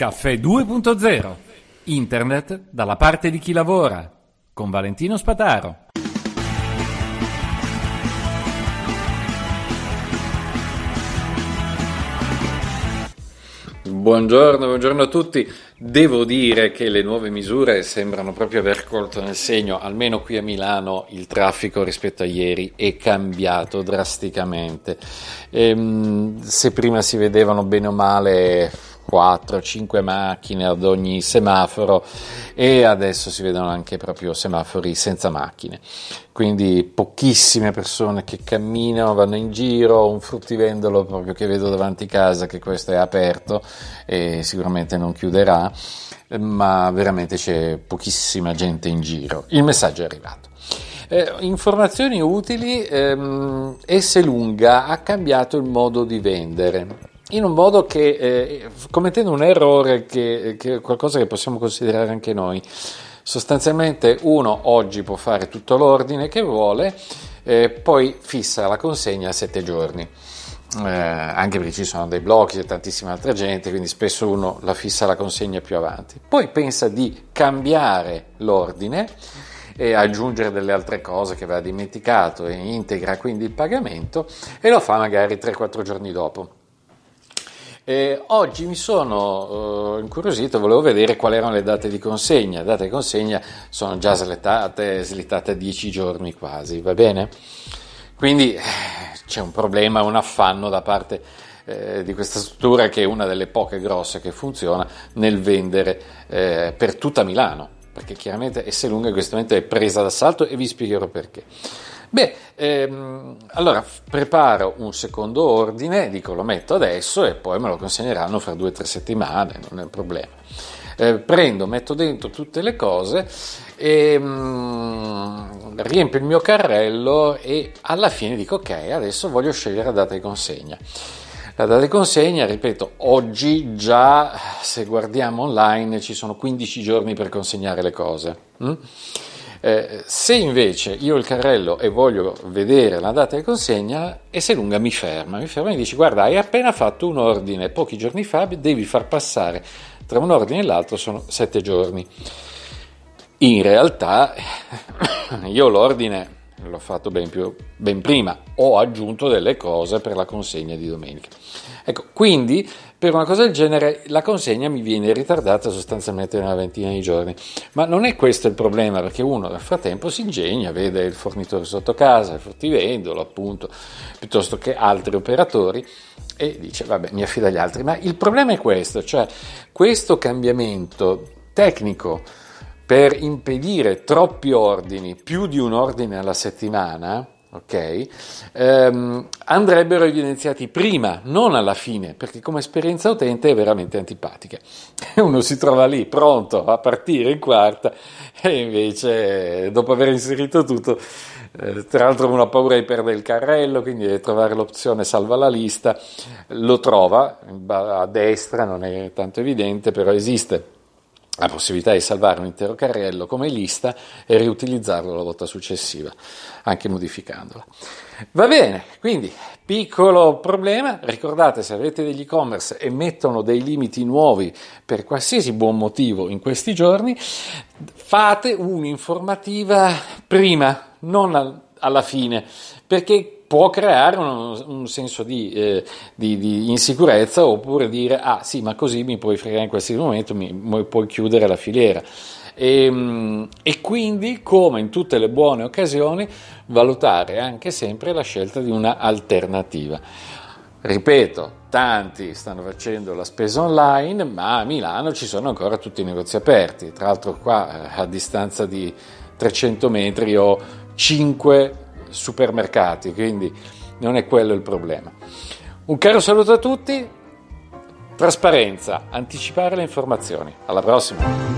Caffè 2.0. Internet dalla parte di chi lavora. Con Valentino Spataro. Buongiorno a tutti. Devo dire che le nuove misure sembrano proprio aver colto nel segno, almeno qui a Milano il traffico rispetto a ieri è cambiato drasticamente. Se prima si vedevano bene o male 4-5 macchine ad ogni semaforo, e adesso si vedono anche proprio semafori senza macchine, quindi pochissime persone che camminano, vanno in giro, un fruttivendolo proprio che vedo davanti casa, che questo è aperto e sicuramente non chiuderà, ma veramente c'è pochissima gente in giro. Il messaggio è arrivato. Informazioni utili. Esselunga ha cambiato il modo di vendere in un modo che, commettendo un errore che è qualcosa che possiamo considerare anche noi. Sostanzialmente uno oggi può fare tutto l'ordine che vuole, poi fissa la consegna a 7 giorni, anche perché ci sono dei blocchi e tantissima altra gente, quindi spesso uno la fissa la consegna più avanti, poi pensa di cambiare l'ordine e aggiungere delle altre cose che aveva dimenticato e integra quindi il pagamento e lo fa magari 3-4 giorni dopo. Oggi mi sono incuriosito, volevo vedere quali erano le date di consegna. Le date di consegna sono già slittate a 10 giorni quasi, va bene? Quindi c'è un problema, un affanno da parte di questa struttura, che è una delle poche grosse che funziona nel vendere per tutta Milano, perché chiaramente Esselunga in questo momento è presa d'assalto e vi spiegherò perché. Allora preparo un secondo ordine, dico lo metto adesso e poi me lo consegneranno fra 2 o 3 settimane, non è un problema. Metto dentro tutte le cose e riempio il mio carrello e alla fine dico ok, adesso voglio scegliere la data di consegna. La data di consegna, ripeto, oggi già, se guardiamo online, ci sono 15 giorni per consegnare le cose. Se invece io ho il carrello e voglio vedere la data di consegna, Esselunga mi ferma e dice: guarda, hai appena fatto un ordine pochi giorni fa, devi far passare tra un ordine e l'altro sono 7 giorni. In realtà io l'ordine l'ho fatto ben prima, ho aggiunto delle cose per la consegna di domenica. Ecco, quindi per una cosa del genere la consegna mi viene ritardata sostanzialmente una ventina di giorni, ma non è questo il problema, perché uno nel frattempo si ingegna, vede il fornitore sotto casa, il fruttivendolo appunto, piuttosto che altri operatori, e dice vabbè, mi affido agli altri. Ma il problema è questo, cioè questo cambiamento tecnico per impedire troppi ordini, più di un ordine alla settimana, ok, andrebbero evidenziati prima, non alla fine, perché come esperienza utente è veramente antipatica. Uno si trova lì pronto a partire in quarta e invece dopo aver inserito tutto, tra l'altro uno ha paura di perdere il carrello, quindi deve trovare l'opzione salva la lista, lo trova a destra, non è tanto evidente, però esiste la possibilità di salvare un intero carrello come lista e riutilizzarlo la volta successiva, anche modificandola. Va bene, quindi piccolo problema, ricordate, se avete degli e-commerce e mettono dei limiti nuovi per qualsiasi buon motivo in questi giorni, fate un'informativa prima, non alla fine, perché può creare un senso di insicurezza, oppure dire sì, ma così mi puoi fregare in qualsiasi momento, mi puoi chiudere la filiera, e quindi, come in tutte le buone occasioni, valutare anche sempre la scelta di una alternativa. Ripeto, tanti stanno facendo la spesa online, ma a Milano ci sono ancora tutti i negozi aperti. Tra l'altro qua a distanza di 300 metri ho 5 supermercati, quindi non è quello il problema. Un caro saluto a tutti, trasparenza, anticipare le informazioni. Alla prossima!